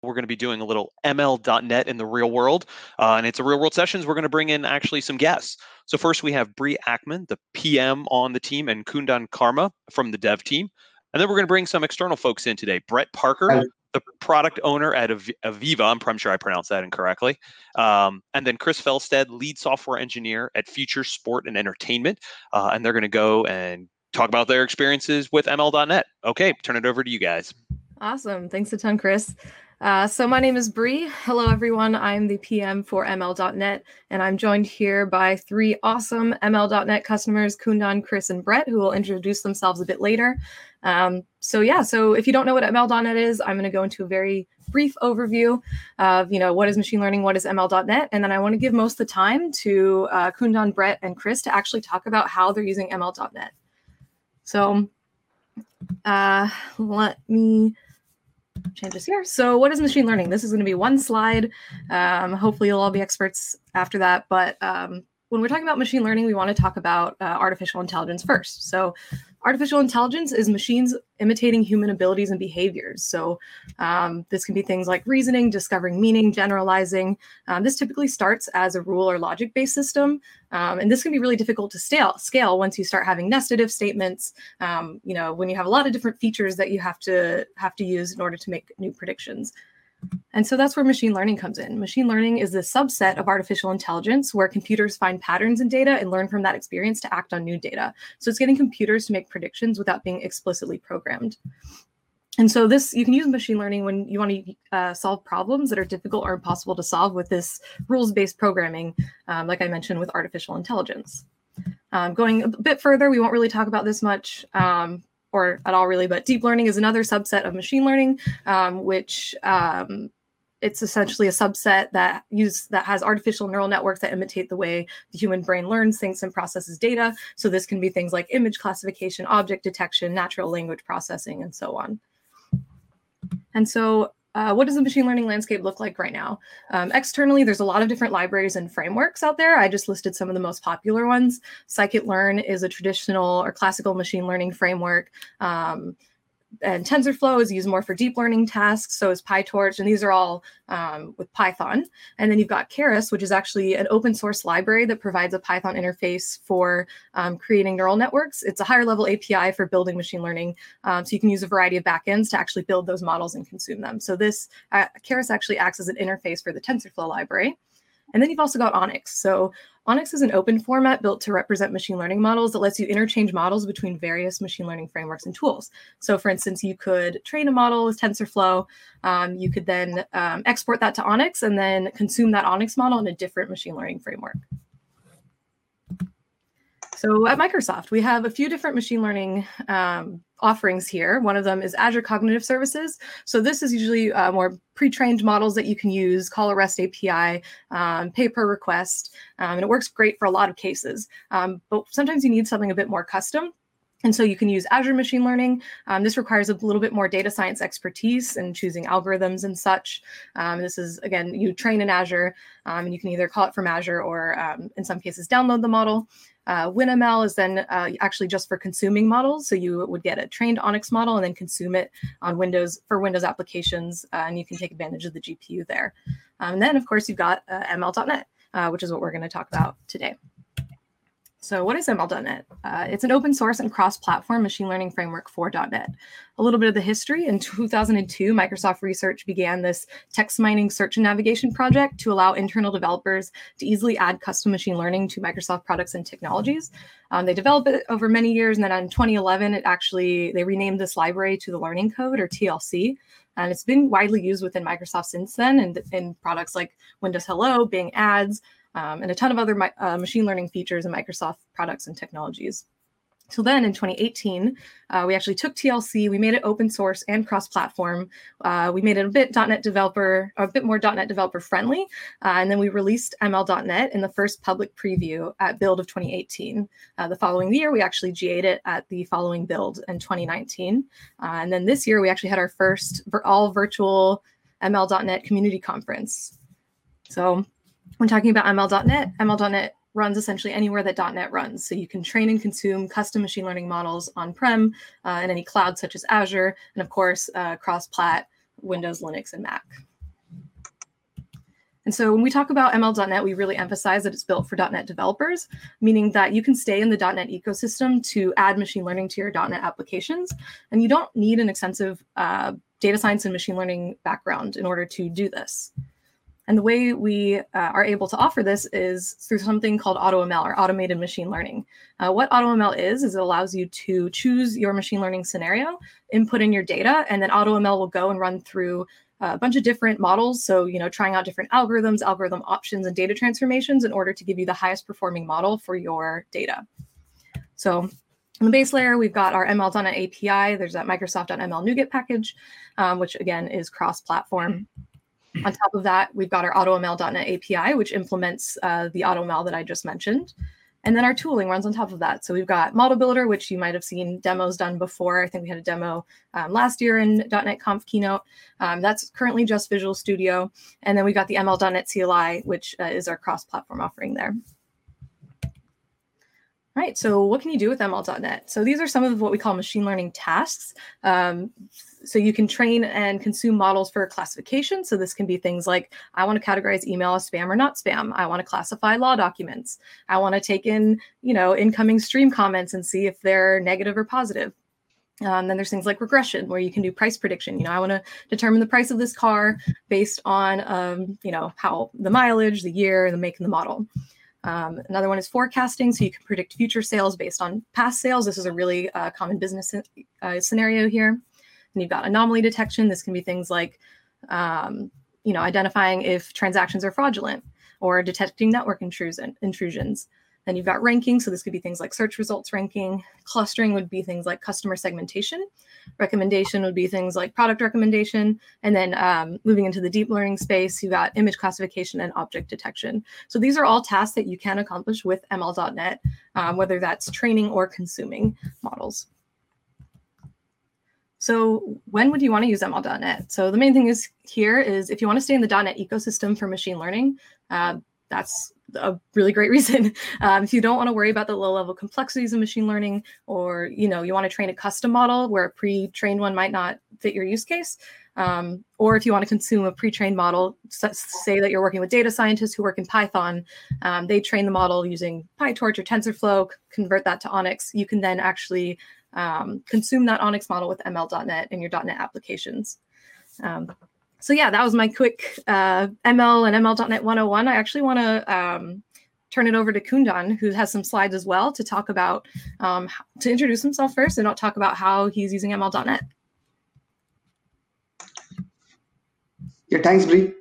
We're going to be doing a little ML.NET in the real world, and it's a real world sessions. We're going to bring in actually some guests. So first we have Bree Ackman, the PM on the team, and Kundan Karma from the dev team. And then we're going to bring some external folks in today. Brett Parker, the product owner at Aviva. I'm sure I pronounced that incorrectly. And then Chris Felstead, lead software engineer at Future Sport and Entertainment. And they're going to go and talk about their experiences with ML.NET. Okay, turn it over to you guys. Awesome. Thanks a ton, Chris. So my name is Bree. Hello, everyone. I'm the PM for ML.NET, and I'm joined here by three awesome ML.NET customers, Kundan, Chris, and Brett, who will introduce themselves a bit later. So if you don't know what ML.NET is, I'm going to go into a very brief overview of, what is machine learning, what is ML.NET, and then I want to give most of the time to Kundan, Brett, and Chris to actually talk about how they're using ML.NET. So let me change this here. So what is machine learning? This is going to be one slide. Hopefully you'll all be experts after that. But when we're talking about machine learning, we want to talk about artificial intelligence first. So artificial intelligence is machines imitating human abilities and behaviors. So this can be things like reasoning, discovering meaning, generalizing. This typically starts as a rule or logic-based system. And this can be really difficult to scale once you start having nested if statements, when you have a lot of different features that you have to use in order to make new predictions. And so that's where machine learning comes in. Machine learning is a subset of artificial intelligence where computers find patterns in data and learn from that experience to act on new data. So it's getting computers to make predictions without being explicitly programmed. And so you can use machine learning when you want to solve problems that are difficult or impossible to solve with this rules-based programming, like I mentioned with artificial intelligence. Going a bit further, we won't really talk about this much, or at all really, but deep learning is another subset of machine learning, which it's essentially a subset that has artificial neural networks that imitate the way the human brain learns, thinks, and processes data. So this can be things like image classification, object detection, natural language processing, and so on. And so what does the machine learning landscape look like right now? Externally, there's a lot of different libraries and frameworks out there. I just listed some of the most popular ones. Scikit-learn is a traditional or classical machine learning framework. And TensorFlow is used more for deep learning tasks. So is PyTorch, and these are all with Python. And then you've got Keras, which is actually an open source library that provides a Python interface for creating neural networks. It's a higher level API for building machine learning. So you can use a variety of backends to actually build those models and consume them. So this Keras actually acts as an interface for the TensorFlow library. And then you've also got ONNX. So ONNX is an open format built to represent machine learning models that lets you interchange models between various machine learning frameworks and tools. So for instance, you could train a model with TensorFlow. You could then export that to ONNX and then consume that ONNX model in a different machine learning framework. So at Microsoft, we have a few different machine learning offerings here. One of them is Azure Cognitive Services. So this is usually more pre-trained models that you can use, call a REST API, pay per request, and it works great for a lot of cases. But sometimes you need something a bit more custom. And so you can use Azure Machine Learning. This requires a little bit more data science expertise and choosing algorithms and such. This is, again, you train in Azure, and you can either call it from Azure or, in some cases, download the model. WinML is then actually just for consuming models. So you would get a trained ONNX model and then consume it on Windows for Windows applications, and you can take advantage of the GPU there. And then, of course, you've got ML.NET, which is what we're going to talk about today. So what is ML.NET? It's an open source and cross-platform machine learning framework for .NET. A little bit of the history. In 2002, Microsoft Research began this text mining search and navigation project to allow internal developers to easily add custom machine learning to Microsoft products and technologies. They developed it over many years, and then in 2011, they renamed this library to the Learning Code, or TLC. And it's been widely used within Microsoft since then, and in products like Windows Hello, Bing Ads, and a ton of other machine learning features in Microsoft products and technologies. So then in 2018, we actually took TLC, we made it open source and cross-platform. We made it a bit .NET developer, or a bit more .NET developer friendly. And then we released ML.NET in the first public preview at Build of 2018. The following year, we actually GA'd it at the following Build in 2019. And then this year, we actually had our first all virtual ML.NET community conference. So when talking about ML.NET runs essentially anywhere that .NET runs. So you can train and consume custom machine learning models on-prem in any cloud such as Azure, and of course, cross-plat, Windows, Linux, and Mac. And so when we talk about ML.NET, we really emphasize that it's built for .NET developers, meaning that you can stay in the .NET ecosystem to add machine learning to your .NET applications. And you don't need an extensive data science and machine learning background in order to do this. And the way we are able to offer this is through something called AutoML, or automated machine learning. What AutoML is it allows you to choose your machine learning scenario, input in your data, and then AutoML will go and run through a bunch of different models. So, trying out different algorithms, algorithm options, and data transformations in order to give you the highest performing model for your data. So on the base layer, we've got our ML.NET API. There's that Microsoft.ml NuGet package, which again is cross-platform. On top of that, we've got our AutoML.NET API, which implements the AutoML that I just mentioned. And then our tooling runs on top of that. So we've got Model Builder, which you might have seen demos done before. I think we had a demo last year in .NET Conf Keynote. That's currently just Visual Studio. And then we got the ML.NET CLI, which is our cross-platform offering there. All right, so what can you do with ML.NET? So these are some of what we call machine learning tasks. So you can train and consume models for classification. So this can be things like, I want to categorize email as spam or not spam. I want to classify law documents. I want to take in, incoming stream comments and see if they're negative or positive. Then there's things like regression, where you can do price prediction. I want to determine the price of this car based on, how the mileage, the year, the make, and the model. Another one is forecasting, so you can predict future sales based on past sales. This is a really common business scenario here. And you've got anomaly detection. This can be things like, identifying if transactions are fraudulent or detecting network intrusions. Then you've got ranking. So this could be things like search results ranking. Clustering would be things like customer segmentation. Recommendation would be things like product recommendation. And then moving into the deep learning space, you've got image classification and object detection. So these are all tasks that you can accomplish with ML.NET, whether that's training or consuming models. So when would you want to use ML.NET? So the main thing is if you want to stay in the .NET ecosystem for machine learning, that's a really great reason. If you don't want to worry about the low-level complexities of machine learning, or you want to train a custom model where a pre-trained one might not fit your use case, or if you want to consume a pre-trained model, say that you're working with data scientists who work in Python, they train the model using PyTorch or TensorFlow, convert that to ONNX. You can then actually consume that ONNX model with ML.NET in your .NET applications. So yeah, that was my quick ML and ML.NET 101. I actually want to turn it over to Kundan, who has some slides as well to talk about, to introduce himself first, and I'll talk about how he's using ML.NET. Yeah, thanks, Bree.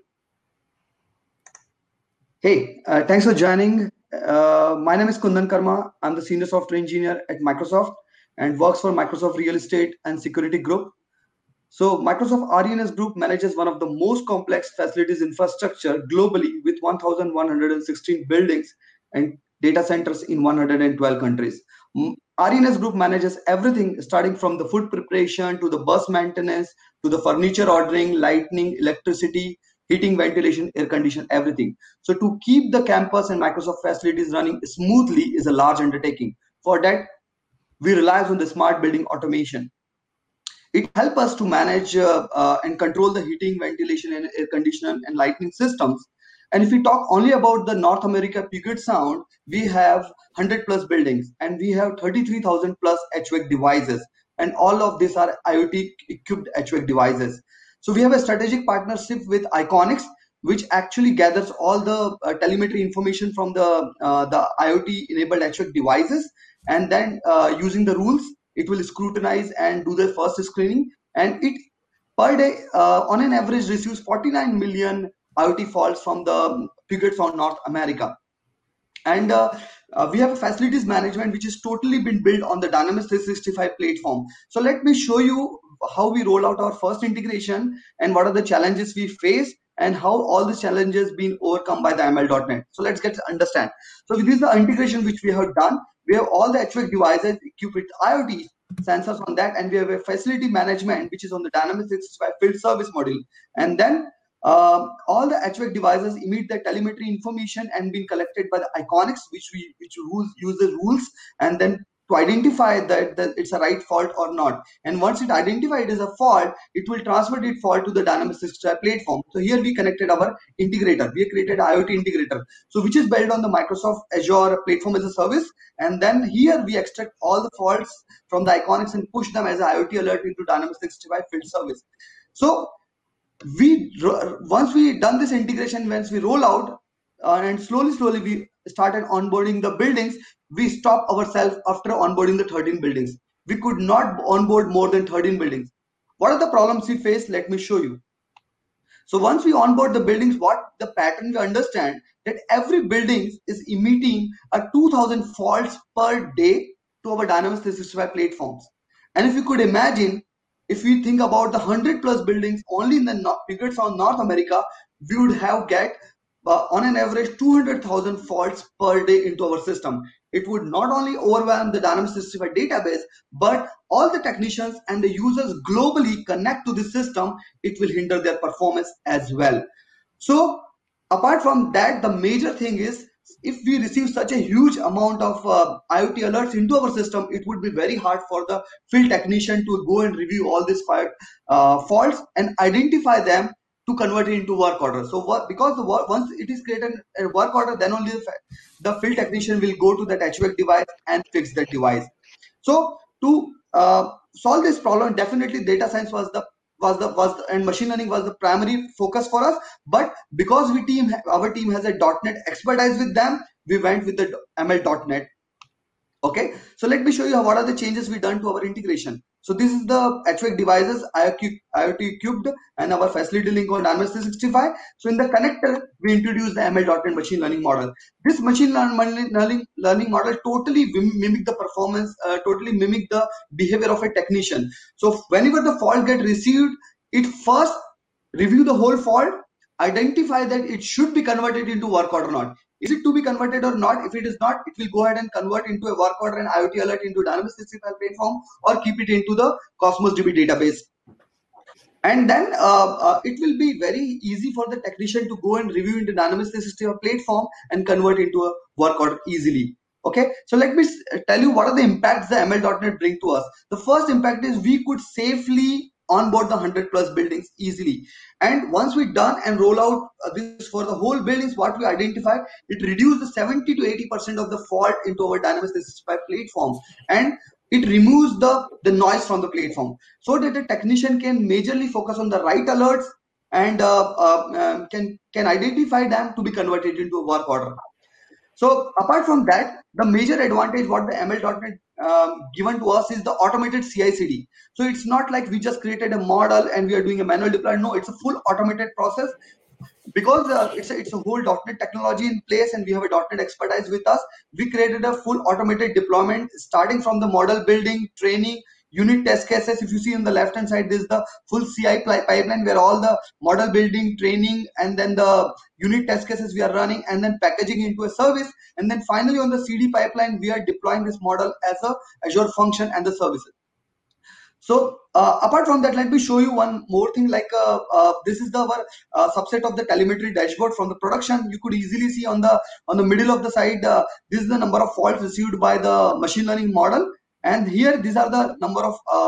Hey, thanks for joining. My name is Kundan Karma. I'm the Senior Software Engineer at Microsoft and works for Microsoft Real Estate and Security Group. So Microsoft RENS Group manages one of the most complex facilities infrastructure globally with 1,116 buildings and data centers in 112 countries. RENS Group manages everything starting from the food preparation to the bus maintenance to the furniture ordering, lighting, electricity, heating, ventilation, air condition, everything. So to keep the campus and Microsoft facilities running smoothly is a large undertaking. For that, we rely on the smart building automation. It helps us to manage and control the heating, ventilation, and air conditioning and lighting systems. And if we talk only about the North America Puget Sound, we have 100 plus buildings and we have 33,000 plus HVAC devices. And all of these are IoT equipped HVAC devices. So we have a strategic partnership with Iconics, which actually gathers all the telemetry information from the IoT enabled HVAC devices. And then using the rules, it will scrutinize and do the first screening, and it per day on an average receives 49 million IoT faults from the Puget Sound, North America. And we have a facilities management which is totally been built on the Dynamics 365 platform. So let me show you how we roll out our first integration and what are the challenges we face and how all the challenges been overcome by the ML.NET. So let's get to understand. So this is the integration which we have done. We have all the HVAC devices equipped with IoT sensors on that, and we have a facility management which is on the Dynamics 365 field service module. And then all the HVAC devices emit the telemetry information and being collected by the Iconics, which use the rules and then to identify that it's a right fault or not. And once it identifies it as a fault, it will transfer that fault to the Dynamics 365 platform. So here we connected our integrator. We created IoT integrator, so which is built on the Microsoft Azure platform as a service. And then here we extract all the faults from the Iconics and push them as an IoT alert into Dynamics 365 field service. So once we done this integration, once we roll out and slowly we started onboarding the buildings, we stopped ourselves after onboarding the 13 buildings. We could not onboard more than 13 buildings. What are the problems we faced? Let me show you. So once we onboard the buildings, what the pattern we understand that every building is emitting a 2000 faults per day to our Dynamics 365 platforms. And if you could imagine, if we think about the 100 plus buildings only in the figures on North America, we would have get on an average 200,000 faults per day into our system. It would not only overwhelm the Dynamics 365 database, but all the technicians and the users globally connect to the system. It will hinder their performance as well. So apart from that, the major thing is, if we receive such a huge amount of IoT alerts into our system, it would be very hard for the field technician to go and review all these faults and identify them to convert it into work order. So once it is created a work order, then only the field technician will go to that HVAC device and fix that device. So to solve this problem, definitely data science and machine learning was the primary focus for us. But because our team has a .NET expertise with them, we went with the ML.NET. Okay, so let me show you what are the changes we done to our integration. So this is the HVAC devices, IoT cubed, and our facility link on Dynamics 365. So in the connector, we introduced the ML.NET machine learning model. This machine learning model totally mimic the performance, totally mimic the behavior of a technician. So whenever the fault get received, it first review the whole fault, identify that it should be converted into work order or not. Is it to be converted or not? If it is not, it will go ahead and convert into a work order and IoT alert into Dynamics 365 platform, or keep it into the Cosmos DB database. And then it will be very easy for the technician to go and review into Dynamics 365 platform and convert into a work order easily. Okay, so let me tell you what are the impacts the ML.NET bring to us. The first impact is we could safely onboard the 100 plus buildings easily. And once we done and roll out this for the whole buildings, what we identified, it reduced the 70 to 80% of the fault into our Dynamics 365 platform, and it removes the noise from the platform, so that the technician can majorly focus on the right alerts and can identify them to be converted into a work order. So apart from that, the major advantage what the ML.NET given to us is the automated CI/CD. So it's not like we just created a model and we are doing a manual deployment. No, it's a full automated process, because it's a whole .NET technology in place and we have a .NET expertise with us. We created a full automated deployment starting from the model building, training, unit test cases. If you see on the left hand side, this is the full CI pipeline where all the model building, training, and then the unit test cases we are running, and then packaging into a service. And then finally on the CD pipeline, we are deploying this model as a Azure function and the services. So apart from that, let me show you one more thing. Like this is our subset of the telemetry dashboard from the production. You could easily see on the middle of the side, this is the number of faults received by the machine learning model. And here, these are the number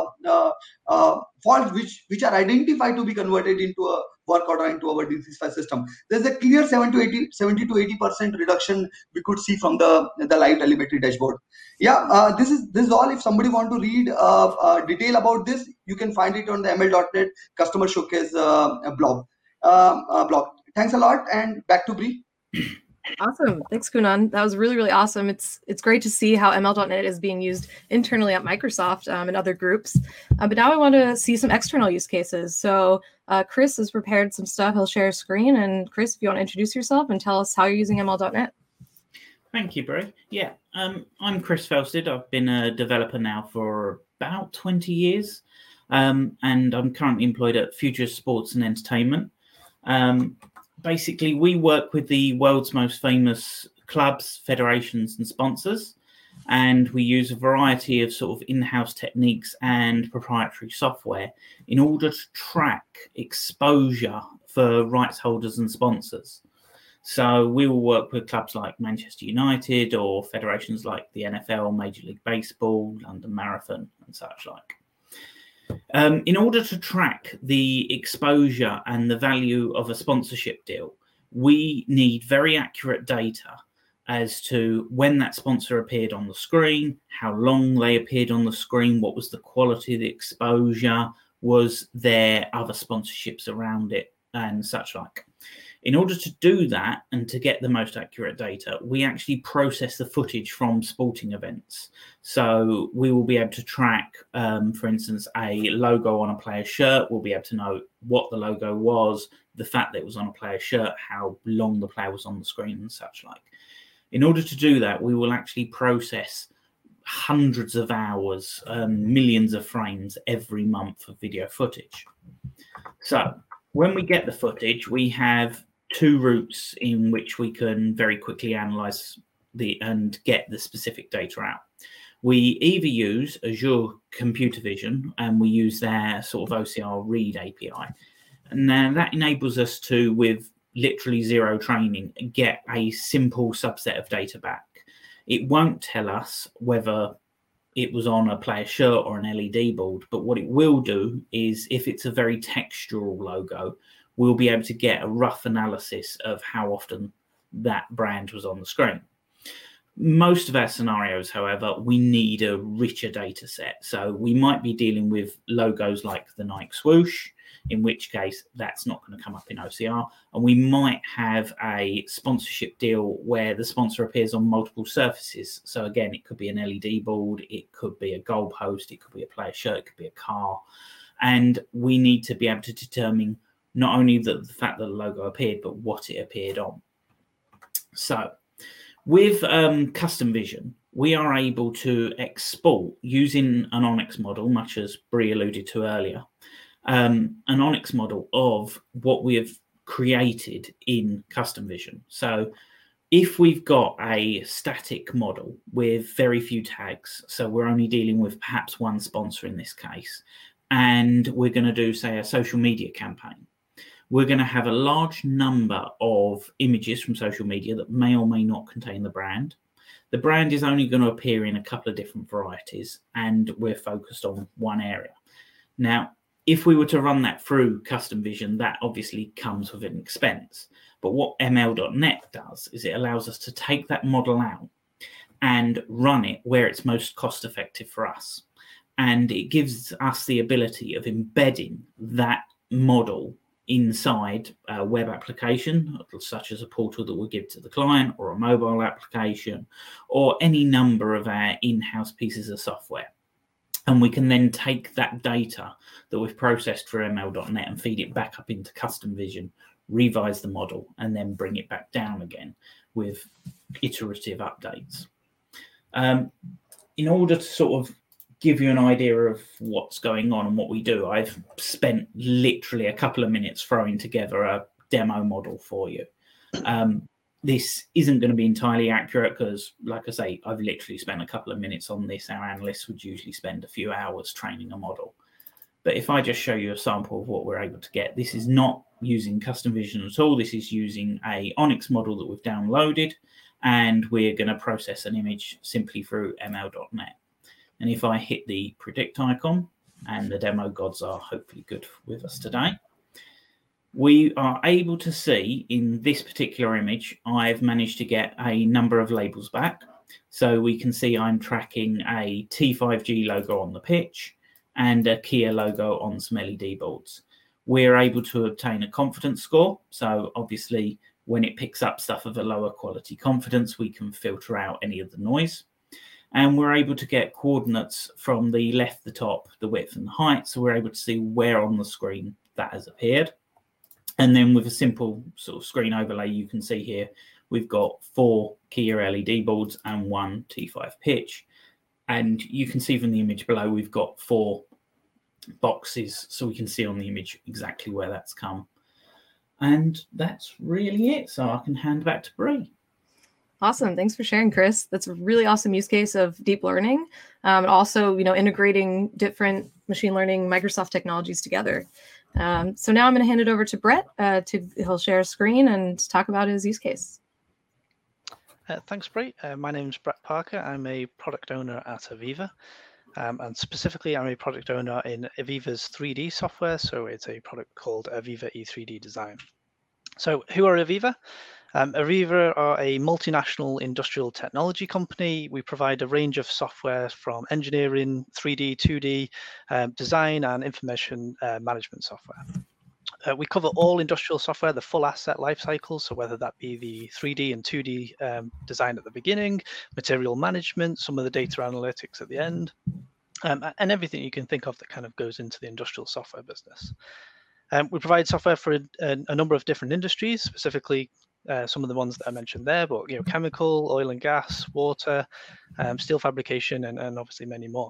of faults which are identified to be converted into a work order into our D365 system. There's a clear 70 to 80% reduction we could see from the live telemetry dashboard. Yeah, this is all. If somebody want to read detail about this, you can find it on the ML.NET Customer Showcase blog. Thanks a lot, and back to Bree. Awesome. Thanks, Kundan. That was really, really awesome. It's great to see how ML.NET is being used internally at Microsoft and other groups. But now I want to see some external use cases. So Chris has prepared some stuff. He'll share a screen. And Chris, if you want to introduce yourself and tell us how you're using ML.NET. Thank you, Brie. Yeah, I'm Chris Felsted. I've been a developer now for about 20 years. And I'm currently employed at Future Sports and Entertainment. Basically, we work with the world's most famous clubs, federations, and sponsors, and we use a variety of sort of in-house techniques and proprietary software in order to track exposure for rights holders and sponsors. So we will work with clubs like Manchester United or federations like the NFL, Major League Baseball, London Marathon, and such like. In order to track the exposure and the value of a sponsorship deal, we need very accurate data as to when that sponsor appeared on the screen, how long they appeared on the screen, what was the quality of the exposure, was there other sponsorships around it, and such like. In order to do that and to get the most accurate data, we actually process the footage from sporting events. So we will be able to track, for instance, a logo on a player's shirt. We'll be able to know what the logo was, the fact that it was on a player's shirt, how long the player was on the screen, and such like. In order to do that, we will actually process hundreds of hours, millions of frames every month of video footage. So when we get the footage, we have two routes in which we can very quickly analyze and get the specific data out. We either use Azure Computer Vision, and we use their sort of OCR read API. And then that enables us to, with literally zero training, get a simple subset of data back. It won't tell us whether it was on a player's shirt or an LED board, but what it will do is, if it's a very textural logo, we'll be able to get a rough analysis of how often that brand was on the screen. Most of our scenarios, however, we need a richer data set. So we might be dealing with logos like the Nike swoosh, in which case that's not going to come up in OCR. And we might have a sponsorship deal where the sponsor appears on multiple surfaces. So again, it could be an LED board, it could be a goalpost, it could be a player's shirt, it could be a car. And we need to be able to determine not only the fact that the logo appeared, but what it appeared on. So with Custom Vision, we are able to export using an Onyx model, much as Brie alluded to earlier, an Onyx model of what we have created in Custom Vision. So if we've got a static model with very few tags, so we're only dealing with perhaps one sponsor in this case, and we're going to do, say, a social media campaign, we're going to have a large number of images from social media that may or may not contain the brand. The brand is only going to appear in a couple of different varieties, and we're focused on one area. Now, if we were to run that through Custom Vision, that obviously comes with an expense. But what ML.net does is it allows us to take that model out and run it where it's most cost effective for us. And it gives us the ability of embedding that model inside a web application, such as a portal that we'll give to the client, or a mobile application, or any number of our in-house pieces of software. And we can then take that data that we've processed through ML.net and feed it back up into Custom Vision, revise the model, and then bring it back down again with iterative updates. In order to sort of give you an idea of what's going on and what we do, I've spent literally a couple of minutes throwing together a demo model for you. This isn't going to be entirely accurate because, like I say, I've literally spent a couple of minutes on this. Our analysts would usually spend a few hours training a model. But if I just show you a sample of what we're able to get, this is not using Custom Vision at all. This is using a Onyx model that we've downloaded, and we're going to process an image simply through ML.net. And if I hit the predict icon, and the demo gods are hopefully good with us today, we are able to see in this particular image, I've managed to get a number of labels back. So we can see I'm tracking a T5G logo on the pitch and a Kia logo on some LED boards. We're able to obtain a confidence score. So obviously, when it picks up stuff of a lower quality confidence, we can filter out any of the noise. And we're able to get coordinates from the left, the top, the width, and the height. So we're able to see where on the screen that has appeared. And then with a simple sort of screen overlay, you can see here, we've got 4 Kia LED boards and 1 T5 pitch. And you can see from the image below, we've got 4 boxes. So we can see on the image exactly where that's come. And that's really it. So I can hand back to Brie. Awesome. Thanks for sharing, Chris. That's a really awesome use case of deep learning. And also, integrating different machine learning Microsoft technologies together. So now I'm going to hand it over to Brett. He'll share a screen and talk about his use case. Thanks, Brie. My name's Brett Parker. I'm a product owner at Aviva. And specifically, I'm a product owner in Aviva's 3D software. So it's a product called Aviva E3D Design. So who are Aviva? Aviva are a multinational industrial technology company. We provide a range of software from engineering, 3D, 2D, design, and information management software. We cover all industrial software, the full asset lifecycle. So whether that be the 3D and 2D design at the beginning, material management, some of the data analytics at the end, and everything you can think of that kind of goes into the industrial software business. We provide software for a number of different industries, specifically some of the ones that I mentioned there, but chemical, oil and gas, water, steel fabrication, and obviously many more.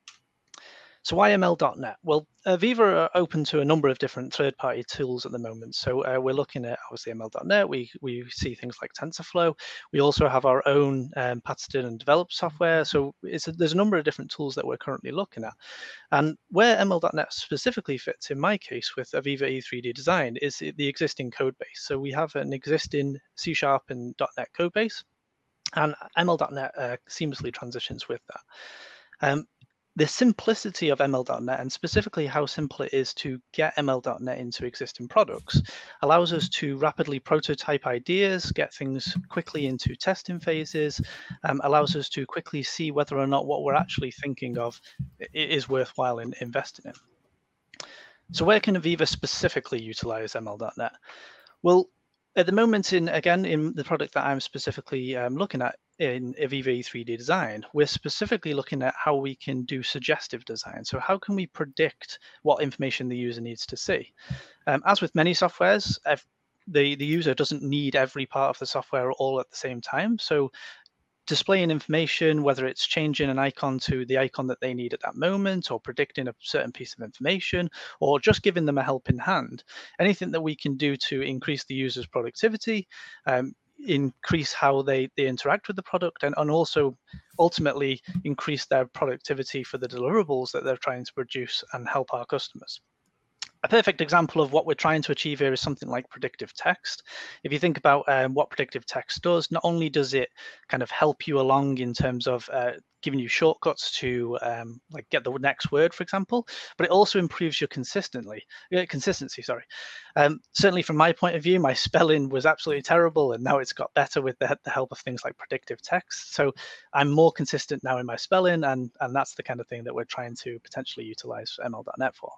So why ML.NET? Well, Aviva are open to a number of different third-party tools at the moment. So we're looking at obviously ML.NET. We see things like TensorFlow. We also have our own patented and developed software. So there's a number of different tools that we're currently looking at. And where ML.NET specifically fits in my case with Aviva E3D Design is the existing code base. So we have an existing C# and .NET code base, and ML.NET seamlessly transitions with that. The simplicity of ML.NET, and specifically how simple it is to get ML.NET into existing products, allows us to rapidly prototype ideas, get things quickly into testing phases, allows us to quickly see whether or not what we're actually thinking of is worthwhile in investing in. So where can Aviva specifically utilize ML.NET? Well, at the moment, in the product that I'm specifically looking at in Aviva E3D Design, we're specifically looking at how we can do suggestive design. So how can we predict what information the user needs to see? As with many softwares, the user doesn't need every part of the software all at the same time. So displaying information, whether it's changing an icon to the icon that they need at that moment, or predicting a certain piece of information, or just giving them a helping hand, anything that we can do to increase the user's productivity, increase how they interact with the product, and also ultimately increase their productivity for the deliverables that they're trying to produce and help our customers. A perfect example of what we're trying to achieve here is something like predictive text. If you think about what predictive text does, not only does it kind of help you along in terms of giving you shortcuts to like get the next word, for example, but it also improves your consistency. Certainly from my point of view, my spelling was absolutely terrible, and now it's got better with the help of things like predictive text. So I'm more consistent now in my spelling, and that's the kind of thing that we're trying to potentially utilize ML.NET for.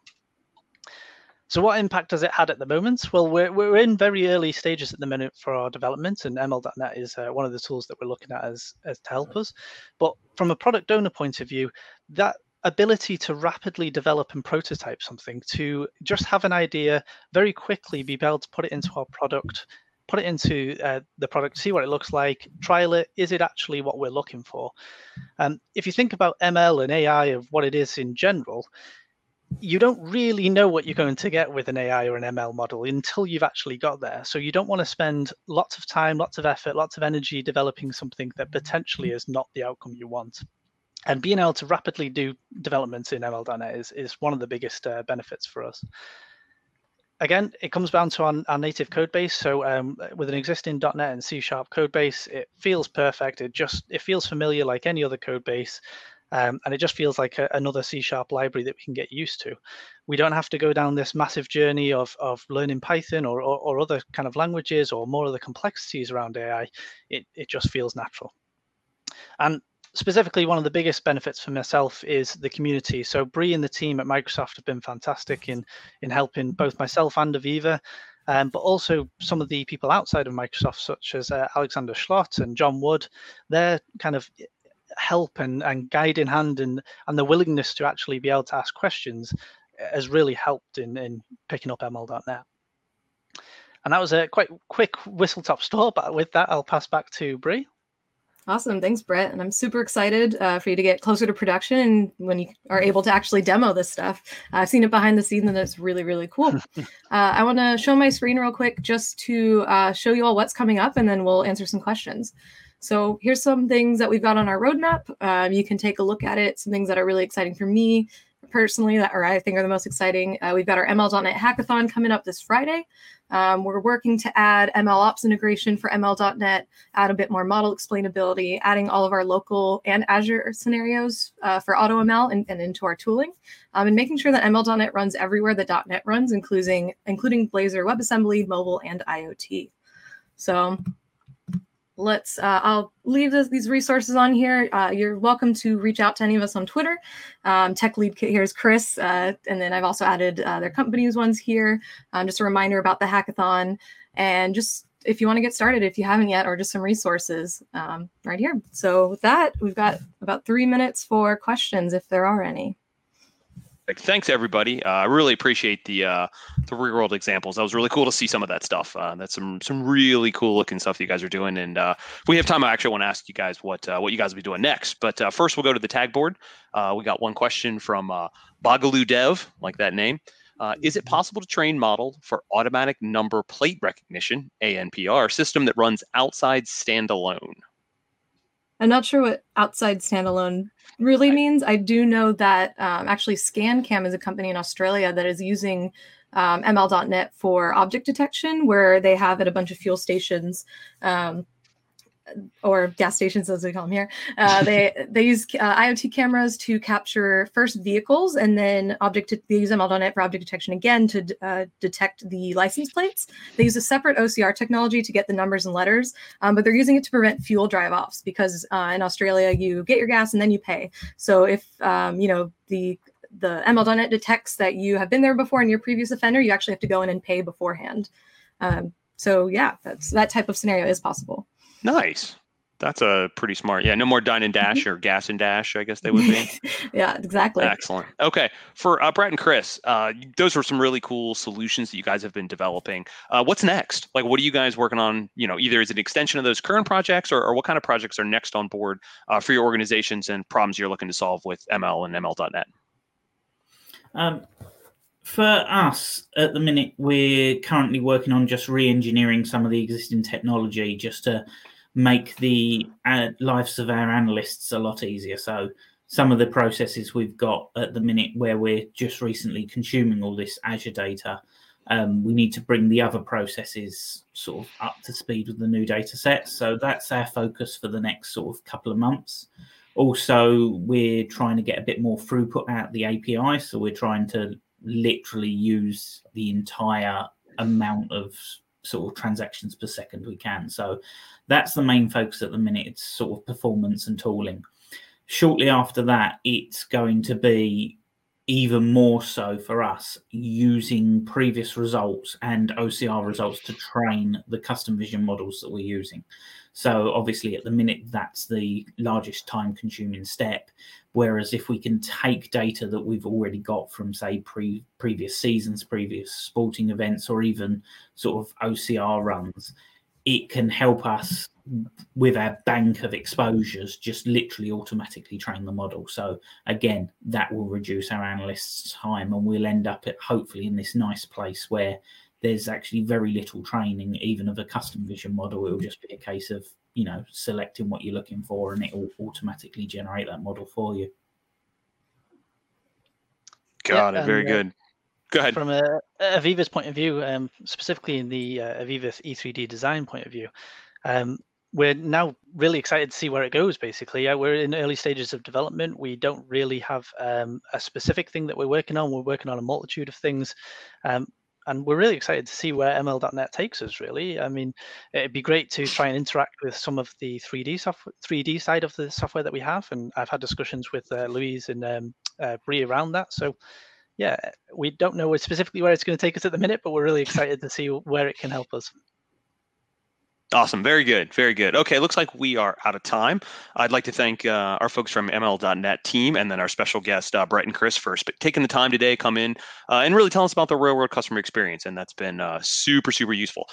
So what impact has it had at the moment? Well, we're in very early stages at the minute for our development, and ML.NET is one of the tools that we're looking at as to help us. But from a product owner point of view, that ability to rapidly develop and prototype something, to just have an idea, very quickly be able to put it into our product, put it into the product, see what it looks like, trial it. Is it actually what we're looking for? If you think about ML and AI of what it is in general, you don't really know what you're going to get with an AI or an ML model until you've actually got there. So you don't want to spend lots of time, lots of effort, lots of energy developing something that potentially is not the outcome you want. And being able to rapidly do developments in ML.NET is one of the biggest benefits for us. Again, it comes down to our native code base. So with an existing .NET and C# code base, it feels perfect. It feels familiar like any other code base. And it just feels like another C# library that we can get used to. We don't have to go down this massive journey of learning Python or other kind of languages or more of the complexities around AI. It just feels natural. And specifically, one of the biggest benefits for myself is the community. So Brie and the team at Microsoft have been fantastic in helping both myself and Aviva, but also some of the people outside of Microsoft, such as Alexander Schlott and John Wood. They're kind of help and guide in hand, and the willingness to actually be able to ask questions has really helped in picking up ML.NET. And that was a quite quick whistle-top tour, but with that, I'll pass back to Brie. Awesome. Thanks, Brett. And I'm super excited for you to get closer to production and when you are able to actually demo this stuff. I've seen it behind the scenes and it's really, really cool. I want to show my screen real quick just to show you all what's coming up, and then we'll answer some questions. So here's some things that we've got on our roadmap. You can take a look at it, some things that are really exciting for me personally or I think are the most exciting. We've got our ML.NET Hackathon coming up this Friday. We're working to add MLOps integration for ML.NET, add a bit more model explainability, adding all of our local and Azure scenarios for AutoML and into our tooling, and making sure that ML.NET runs everywhere the .NET runs, including Blazor, WebAssembly, mobile, and IoT. So I'll leave these resources on here. You're welcome to reach out to any of us on Twitter. Tech lead here is Chris, and then I've also added their company's ones here. Just a reminder about the hackathon, and just if you want to get started, if you haven't yet, or just some resources right here. So with that, we've got about 3 minutes for questions, if there are any. Thanks, everybody. I really appreciate the real world examples. That was really cool to see some of that stuff. That's some really cool looking stuff that you guys are doing. And if we have time, I actually want to ask you guys what you guys will be doing next. But first, we'll go to the tag board. We got one question from Bagaloo Dev, like that name. Is it possible to train model for automatic number plate recognition, ANPR, system that runs outside standalone? I'm not sure what outside standalone really means. I do know that actually ScanCam is a company in Australia that is using ML.NET for object detection, where they have at a bunch of fuel stations or gas stations, as we call them here. They use IoT cameras to capture first vehicles, and then they use ML.NET for object detection again to detect the license plates. They use a separate OCR technology to get the numbers and letters, but they're using it to prevent fuel drive-offs because in Australia you get your gas and then you pay. So if the ML.NET detects that you have been there before and you're a previous offender, you actually have to go in and pay beforehand. So yeah, that type of scenario is possible. Nice. That's a pretty smart. Yeah, no more dine and dash or gas and dash, I guess they would be. Yeah, exactly. Excellent. Okay. For Brett and Chris, those were some really cool solutions that you guys have been developing. What's next? Like, what are you guys working on? Either as an extension of those current projects or what kind of projects are next on board for your organizations and problems you're looking to solve with ML and ML.NET? For us, at the minute, we're currently working on just re-engineering some of the existing technology just to make the lives of our analysts a lot easier. So some of the processes we've got at the minute where we're just recently consuming all this Azure data, we need to bring the other processes sort of up to speed with the new data sets. So that's our focus for the next sort of couple of months. Also, we're trying to get a bit more throughput out the API. So we're trying to literally use the entire amount of sort of transactions per second we can. So that's the main focus at the minute. It's sort of performance and tooling. Shortly after that, it's going to be even more so for us using previous results and OCR results to train the custom vision models that we're using. So obviously at the minute, that's the largest time consuming step. Whereas if we can take data that we've already got from, say, previous seasons, previous sporting events, or even sort of OCR runs, it can help us with our bank of exposures, just literally automatically train the model. So again, that will reduce our analysts' time, and we'll end up hopefully in this nice place where there's actually very little training, even of a custom vision model. It will just be a case of, selecting what you're looking for, and it will automatically generate that model for you. Got it. Very good. Go ahead. From Aviva's point of view, specifically in the Aviva E3D design point of view, we're now really excited to see where it goes, basically. We're in early stages of development. We don't really have a specific thing that we're working on. We're working on a multitude of things. And we're really excited to see where ML.NET takes us, really. I mean, it'd be great to try and interact with some of the 3D side of the software that we have. And I've had discussions with Louise and Bree around that. So, yeah, we don't know specifically where it's going to take us at the minute, but we're really excited to see where it can help us. Awesome. Very good. Very good. Okay. Looks like we are out of time. I'd like to thank our folks from ML.NET team and then our special guest, Brett and Chris, for taking the time today, come in and really tell us about the real world customer experience. And that's been super, super useful.